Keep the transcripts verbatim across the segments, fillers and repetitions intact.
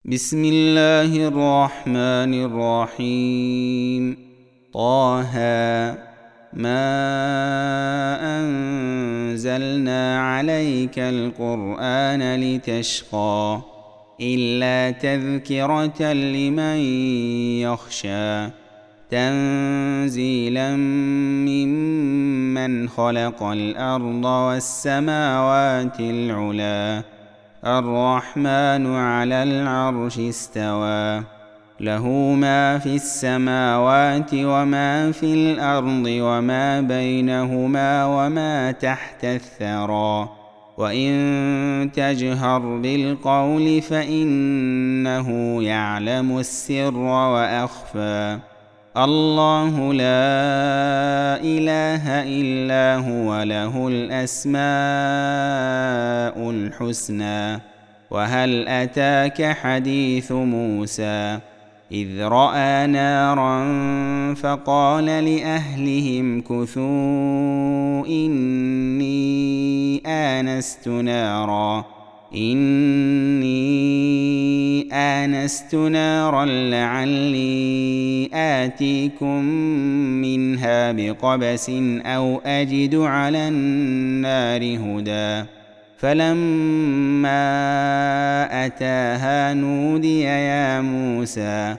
بسم الله الرحمن الرحيم. طه ما أنزلنا عليك القرآن لتشقى إلا تذكرة لمن يخشى تنزيلا ممن خلق الأرض والسماوات العلى الرحمن على العرش استوى له ما في السماوات وما في الأرض وما بينهما وما تحت الثرى وإن تجهر بالقول فإنه يعلم السر وأخفى الله لا إله إلا هو له الأسماء الحسنى. وهل أتاك حديث موسى إذ رأى نارا فقال لأهلهم كثوا إني آنست نارا إني آنست نارا لعلي آتيكم منها بقبس أو أجد على النار هدى فلما أتاها نودي يا موسى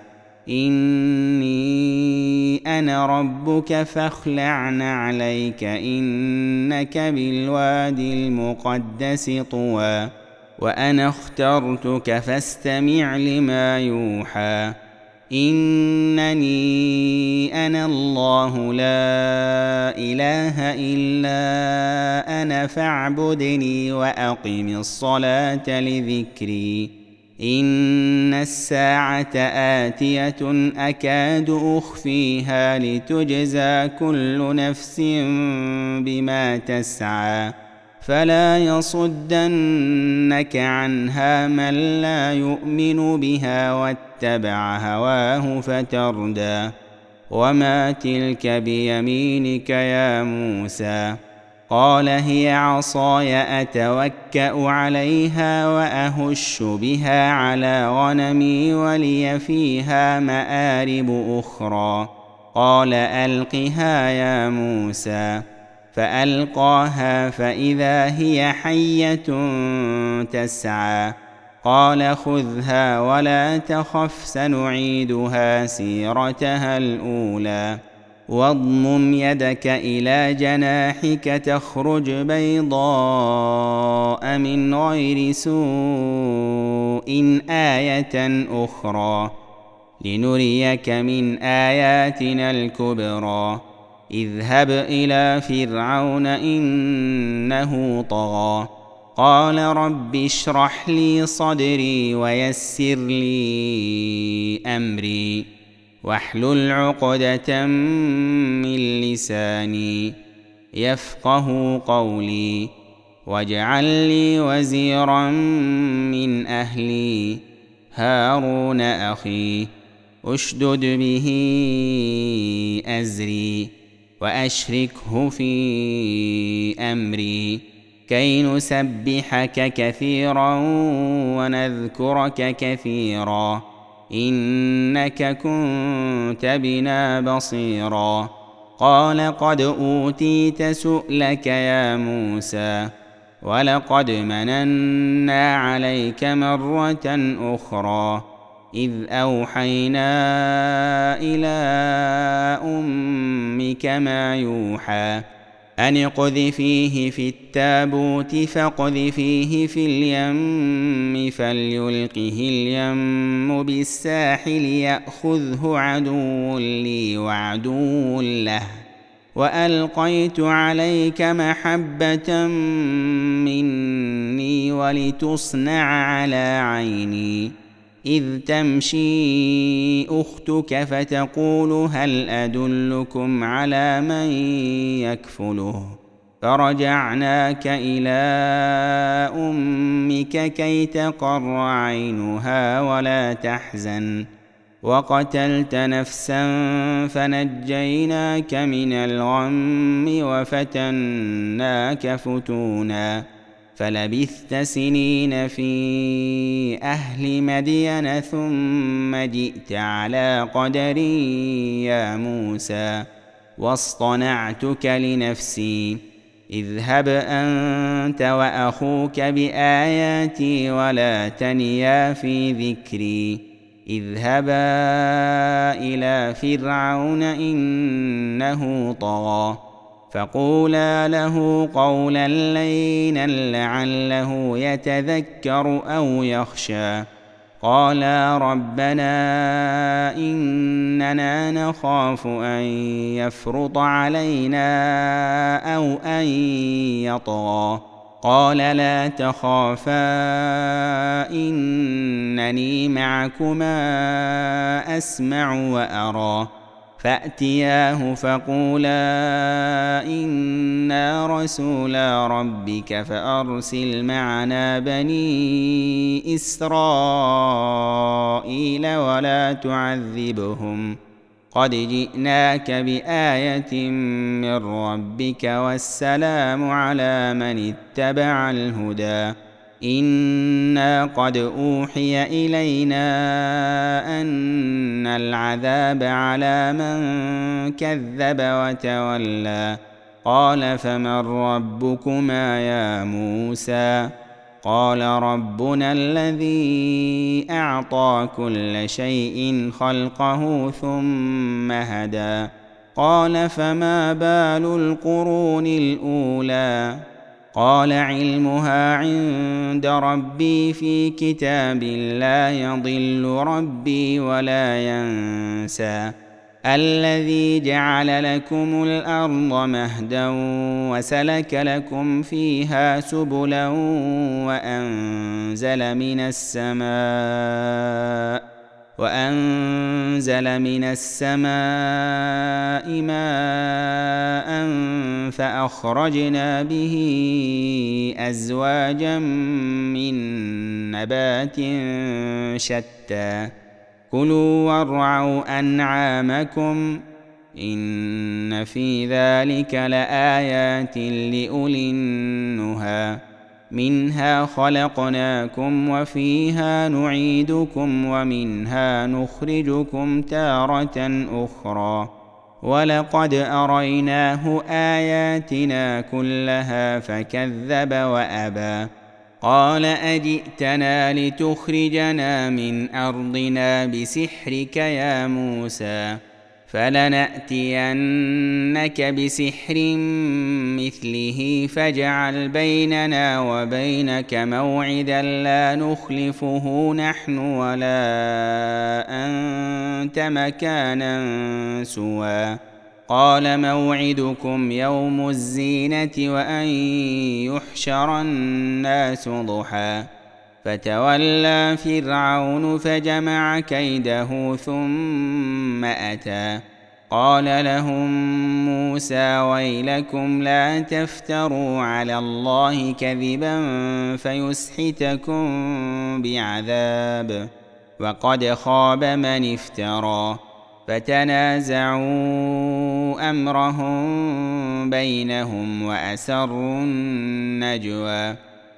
إني أنا ربك فاخلع عليك إنك بالوادي المقدس طوى وأنا اخترتك فاستمع لما يوحى إنني أنا الله لا إله إلا أنا فاعبدني وأقم الصلاة لذكري إن الساعة آتية أكاد أخفيها لتجزى كل نفس بما تسعى فلا يصدنك عنها من لا يؤمن بها واتبع هواه فتردى وما تلك بيمينك يا موسى قال هي عصاي أتوكأ عليها وأهش بها على غنمي ولي فيها مآرب أخرى قال ألقها يا موسى فألقاها فإذا هي حية تسعى قال خذها ولا تخف سنعيدها سيرتها الأولى واضمم يدك إلى جناحك تخرج بيضاء من غير سوء آية أخرى لنريك من آياتنا الكبرى اذهب إلى فرعون إنه طغى قال رب اشرح لي صدري ويسر لي أمري واحلل عقدة من لساني يفقه قولي واجعل لي وزيرا من أهلي هارون أخي اشدد به أزري وأشركه في أمري كي نسبحك كثيرا ونذكرك كثيرا إنك كنت بنا بصيرا قال قد أوتيت سؤلك يا موسى ولقد مننا عليك مرة أخرى إذ أوحينا إلى أمك ما يوحى أن اقذفيه في التابوت فاقذفيه في اليم فليلقه اليم بالساحل يأخذه عدو لي وعدو له وألقيت عليك محبة مني ولتصنع على عيني إذ تمشي أختك فتقول هل أدلكم على من يكفله فرجعناك إلى أمك كي تقر عينها ولا تحزن وقتلت نفسا فنجيناك من الغم وفتناك فتونا فلبثت سنين في أهل مدين ثم جئت على قدري يا موسى واصطنعتك لنفسي اذهب أنت وأخوك بآياتي ولا تنيا في ذكري اذهبا إلى فرعون إنه طغى فقولا له قولا لينا لعله يتذكر أو يخشى قالا ربنا إننا نخاف أن يفرط علينا أو أن يطغى قال لا تخافا إنني معكما أسمع وأرى فأتياه فقولا إنا رسولا ربك فأرسل معنا بني إسرائيل ولا تعذبهم قد جئناك بآية من ربك والسلام على من اتبع الهدى إنا قد أوحي إلينا أن العذاب على من كذب وتولى قال فمن ربكما يا موسى قال ربنا الذي أعطى كل شيء خلقه ثم هدى قال فما بال القرون الأولى قال علمها عند ربي في كتاب لا يضل ربي ولا ينسى الذي جعل لكم الأرض مهدا وسلك لكم فيها سبلا وأنزل من السماء وأنزل من السماء ماء فأخرجنا به أزواجا من نبات شتى كلوا وارعوا أنعامكم إن في ذلك لآيات لأولي النهى منها خلقناكم وفيها نعيدكم ومنها نخرجكم تارة أخرى ولقد أريناه آياتنا كلها فكذب وأبى قال أجئتنا لتخرجنا من أرضنا بسحرك يا موسى فلنأتينك بسحر مثله فاجعل بيننا وبينك موعدا لا نخلفه نحن ولا أنت مكانا سوى قال موعدكم يوم الزينة وأن يحشر الناس ضحى فتولى فرعون فجمع كيده ثم أتى قال لهم موسى ويلكم لا تفتروا على الله كذبا فيسحتكم بعذاب وقد خاب من افترى فتنازعوا أمرهم بينهم وأسروا النجوى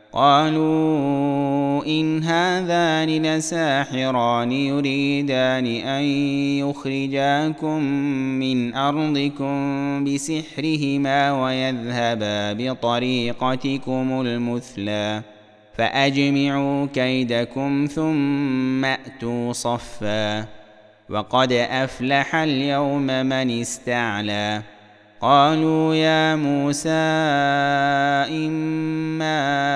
قالوا إن هذان لساحران يريدان أن يخرجاكم من أرضكم بسحرهما ويذهبا بطريقتكم المثلى فأجمعوا كيدكم ثم أتوا صفا وقد أفلح اليوم من استعلى قالوا يا موسى إما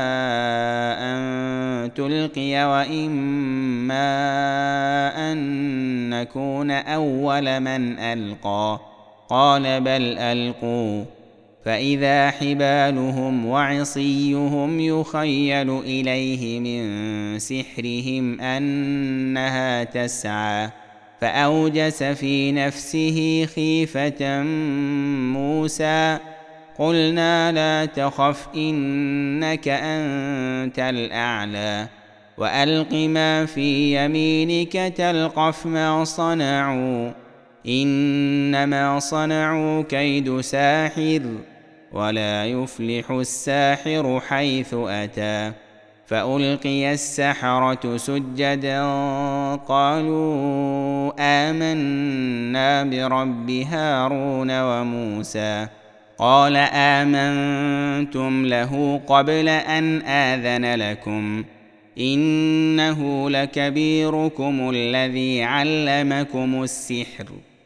أن تلقي وإما أن نكون أول من ألقى قال بل ألقوا فإذا حبالهم وعصيهم يخيل إليه من سحرهم أنها تسعى فأوجس في نفسه خيفة موسى قلنا لا تخف إنك أنت الأعلى وألق ما في يمينك تلقف ما صنعوا إنما صنعوا كيد ساحر ولا يفلح الساحر حيث أتى. فألقي السحرة سجدا قالوا آمنا برب هارون وموسى. قال آمنتم له قبل أن آذن لكم إنه لكبيركم الذي علمكم السحر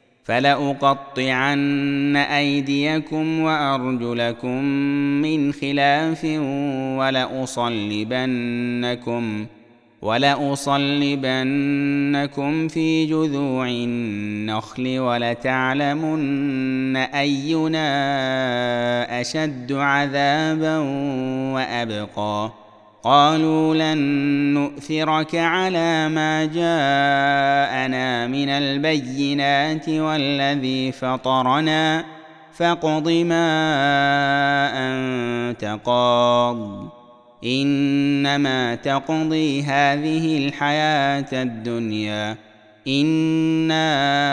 فلأقطعن أيديكم وأرجلكم من خلاف ولأصلبنكم ولأصلبنكم في جذوع النخل ولتعلمن أينا أشد عذابا وأبقى. قالوا لن نؤثرك على ما جاءنا من البينات والذي فطرنا فاقض ما أنت قاض إنما تقضي هذه الحياة الدنيا إنا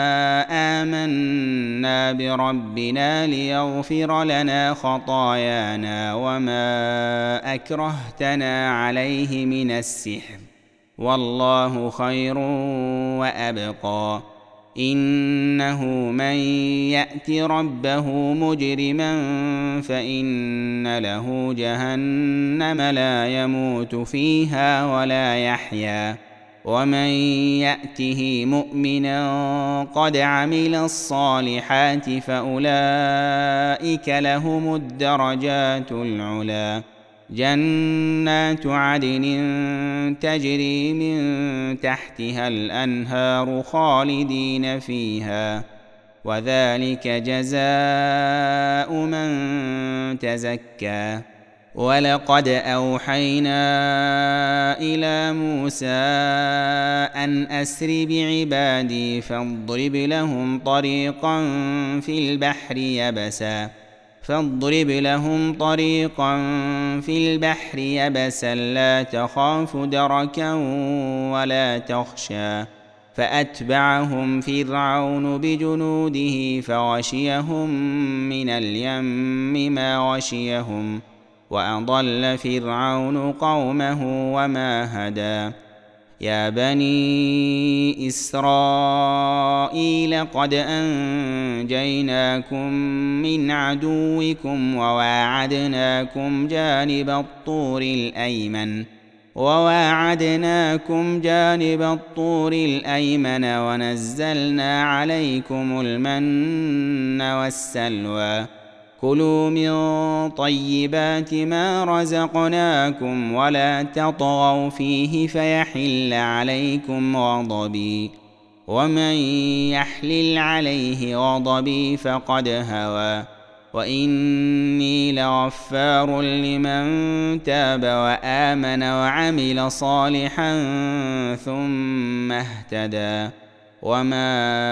آمنا بربنا ليغفر لنا خطايانا وما أكرهتنا عليه من السحر والله خير وأبقى. إنه من يأت ربه مجرما فإن له جهنم لا يموت فيها ولا يحيا ومن يأته مؤمنا قد عمل الصالحات فأولئك لهم الدرجات العلى جنات عدن تجري من تحتها الأنهار خالدين فيها وذلك جزاء من تزكى. ولقد أوحينا إلى موسى أن أسر بعبادي فاضرب لهم طريقا في البحر يبسا فاضرب لهم طريقا في البحر يبسا لا تخاف دركا ولا تخشى. فأتبعهم فرعون بجنوده فغشيهم من اليم ما غشيهم وأضل فرعون قومه وما هدى. يا بني إسرائيل قد أنجيناكم من عدوكم وواعدناكم جانب الطور الأيمن وواعدناكم جانب الطور الأيمن ونزلنا عليكم المن والسلوى كلوا من طيبات ما رزقناكم ولا تطغوا فيه فيحل عليكم غضبي ومن يحلل عليه غضبي فقد هوى وإني لغفار لمن تاب وآمن وعمل صالحا ثم اهتدى. وما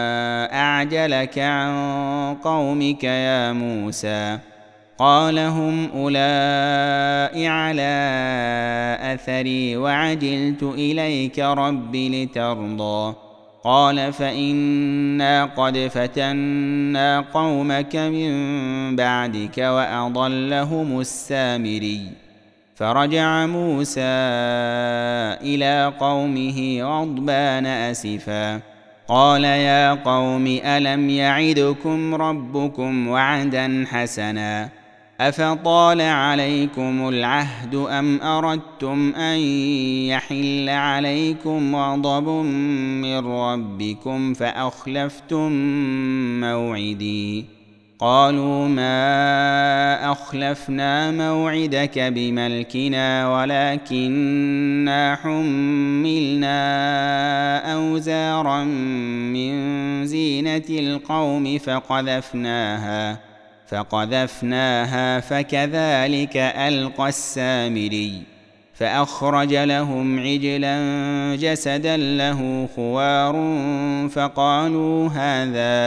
أعجلك عن قومك يا موسى قال هم أولئك على أثري وعجلت إليك رب لترضى. قال فإنا قد فتنا قومك من بعدك وأضلهم السامري. فرجع موسى إلى قومه غضبان أسفا قال يا قوم ألم يعدكم ربكم وعدا حسنا أفطال عليكم العهد أم أردتم أن يحل عليكم غضب من ربكم فأخلفتم موعدي. قالوا ما أخلفنا موعدك بملكنا ولكننا حملنا أوزارا من زينة القوم فقذفناها فقذفناها فكذلك ألقى السامري. فأخرج لهم عجلا جسدا له خوار فقالوا هذا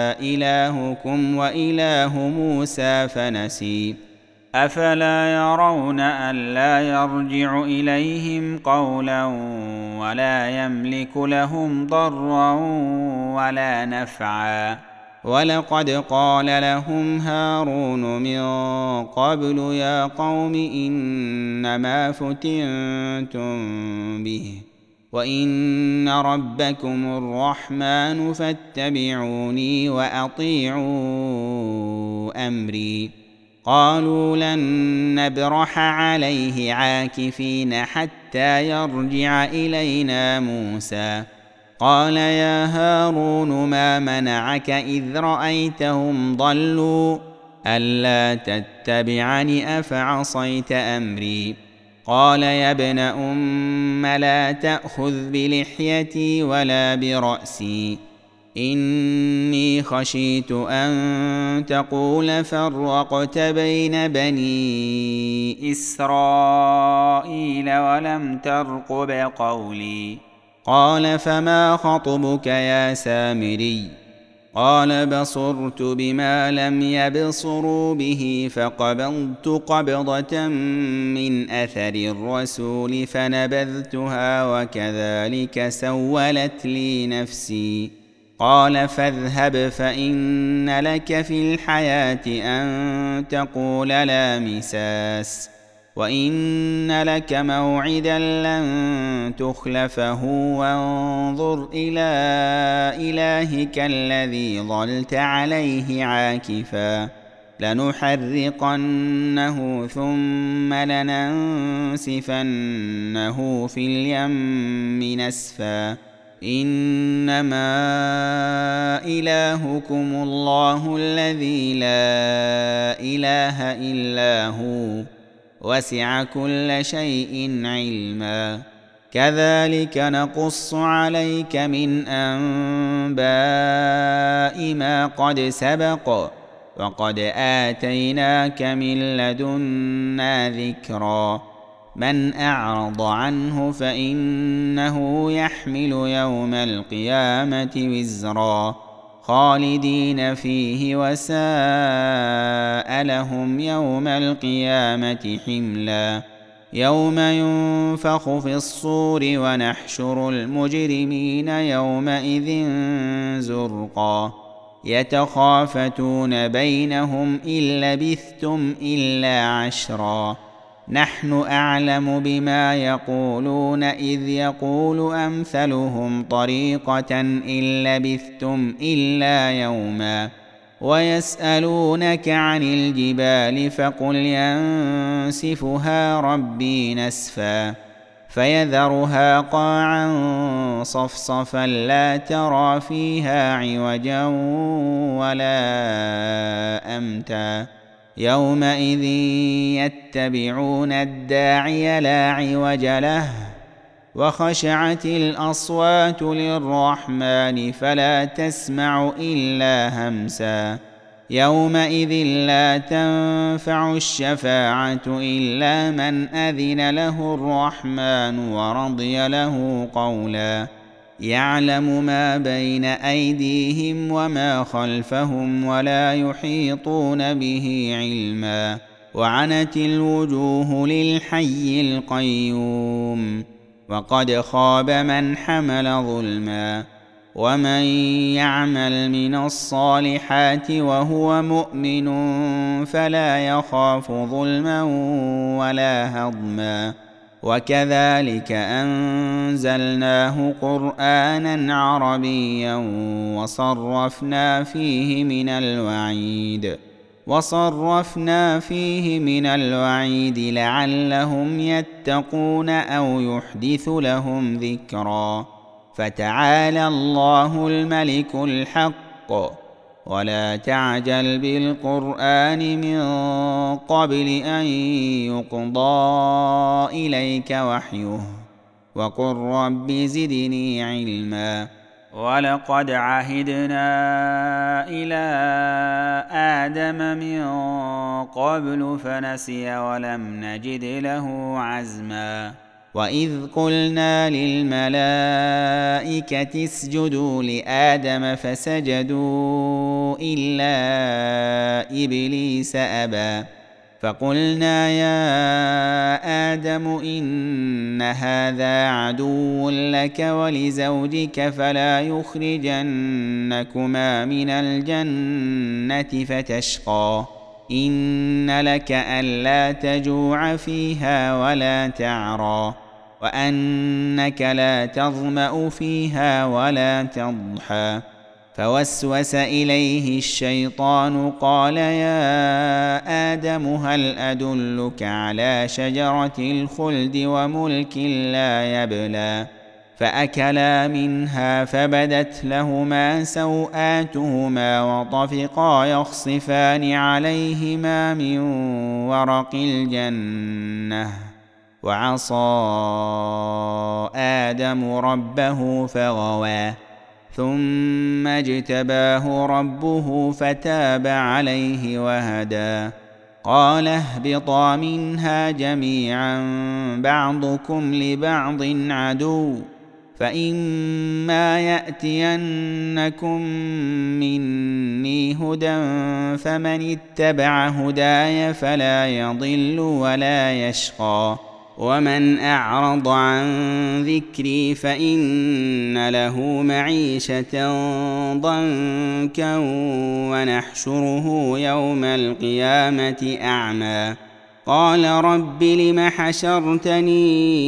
إلهكم وإله موسى فنسي. أفلا يرون ألا يرجع إليهم قولا ولا يملك لهم ضرا ولا نفعا ولقد قال لهم هارون من قبل يا قوم إنما فتنتم به وإن ربكم الرحمن فاتبعوني وأطيعوا أمري. قالوا لن نبرح عليه عاكفين حتى يرجع إلينا موسى. قال يا هارون ما منعك إذ رأيتهم ضلوا ألا تتبعني أفعصيت أمري. قال يا ابن أم لا تأخذ بلحيتي ولا برأسي إني خشيت أن تقول فرقت بين بني إسرائيل ولم ترقب قولي. قال فما خطبك يا سامري؟ قال بصرت بما لم يبصروا به فقبضت قبضة من أثر الرسول فنبذتها وكذلك سولت لي نفسي. قال فاذهب فإن لك في الحياة أن تقول لا مساس وإن لك موعدا لن تخلفه وانظر إلى إلهك الذي ظلت عليه عاكفا لنحرقنه ثم لننسفنه في اليم نسفا إنما إلهكم الله الذي لا إله إلا هو وسع كل شيء علما. كذلك نقص عليك من أنباء ما قد سبق وقد آتيناك من لدنا ذكرا. من أعرض عنه فإنه يحمل يوم القيامة وزرا خالدين فيه وساء لهم يوم القيامة حملا. يوم ينفخ في الصور ونحشر المجرمين يومئذ زرقا يتخافتون بينهم إن لبثتم إلا عشرا نحن أعلم بما يقولون إذ يقول أمثلهم طريقة إن لبثتم إلا يوما. ويسألونك عن الجبال فقل ينسفها ربي نسفا فيذرها قاعا صفصفا لا ترى فيها عوجا ولا أمتا. يومئذ يتبعون الداعي لا عوج له وخشعت الأصوات للرحمن فلا تسمع إلا همسا. يومئذ لا تنفع الشفاعة إلا من أذن له الرحمن ورضي له قولا. يعلم ما بين أيديهم وما خلفهم ولا يحيطون به علما. وعنت الوجوه للحي القيوم وقد خاب من حمل ظلما. ومن يعمل من الصالحات وهو مؤمن فلا يخاف ظلما ولا هضما. وكذلك أنزلناه قرآنا عربيا وصرفنا فيه من الوعيد وصرفنا فيه من الوعيد لعلهم يتقون أو يحدث لهم ذكرا. فتعالى الله الملك الحق ولا تعجل بالقرآن من قبل أن يقضى إليك وحيه وقل رب زدني علما. ولقد عهدنا إلى آدم من قبل فنسي ولم نجد له عزما. وإذ قلنا للملائكة اسجدوا لآدم فسجدوا إلا إبليس أبى فقلنا يا آدم إن هذا عدو لك ولزوجك فلا يخرجنكما من الجنة فتشقى إن لك ألا تجوع فيها ولا تعرى وأنك لا تظمأ فيها ولا تضحى فوسوس إليه الشيطان قال يا آدم هل أدلك على شجرة الخلد وملك لا يبلى فأكلا منها فبدت لهما سوآتهما وطفقا يخصفان عليهما من ورق الجنة وعصى آدم ربه فغوى ثم اجتباه ربه فتاب عليه وهدى قال اهبطا منها جميعا بعضكم لبعض عدو فإما يأتينكم مني هدى فمن اتبع هداي فلا يضل ولا يشقى ومن أعرض عن ذكري فإن له معيشة ضنكا ونحشره يوم القيامة أعمى قال رب لم حشرتني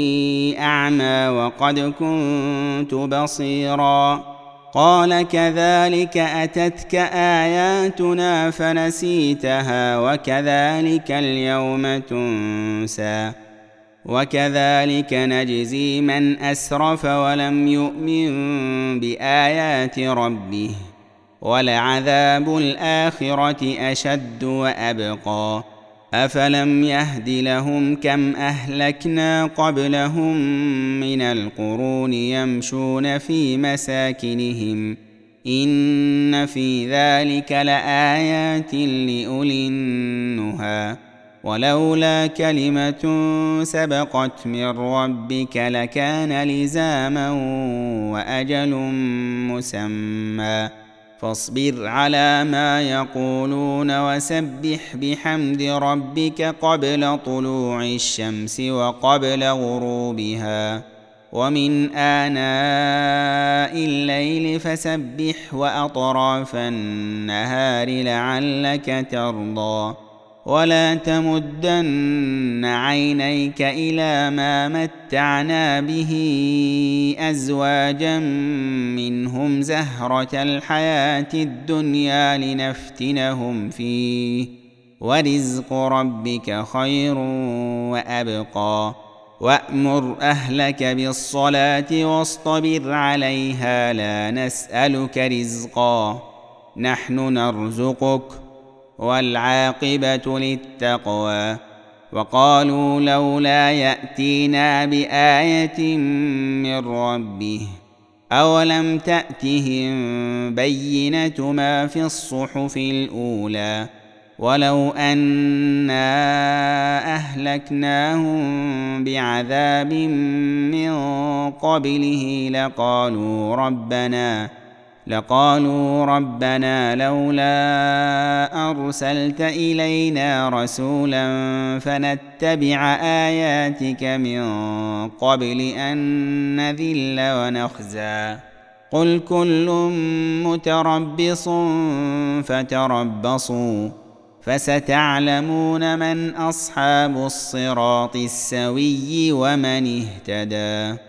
أعمى وقد كنت بصيرا قال كذلك أتتك آياتنا فنسيتها وكذلك اليوم تنسى وكذلك نجزي من أسرف ولم يؤمن بآيات ربه ولعذاب الآخرة أشد وأبقى أفلم يهد لهم كم أهلكنا قبلهم من القرون يمشون في مساكنهم إن في ذلك لآيات لأولي النهى ولولا كلمة سبقت من ربك لكان لزاما وأجل مسمى فاصبر على ما يقولون وسبح بحمد ربك قبل طلوع الشمس وقبل غروبها ومن آناء الليل فسبح وأطراف النهار لعلك ترضى ولا تمدن عينيك إلى ما متعنا به أزواجا منهم زهرة الحياة الدنيا لنفتنهم فيه ورزق ربك خير وأبقى وأمر أهلك بالصلاة واصطبر عليها لا نسألك رزقا نحن نرزقك والعاقبة للتقوى وقالوا لولا يأتينا بآية من ربه أولم تأتهم بينة ما في الصحف الأولى ولو أنا أهلكناهم بعذاب من قبله لقالوا ربنا لقالوا ربنا لولا أرسلت إلينا رسولا فنتبع آياتك من قبل أن نذل ونخزى قل كل متربص فتربصوا فستعلمون من أصحاب الصراط السوي ومن اهتدى.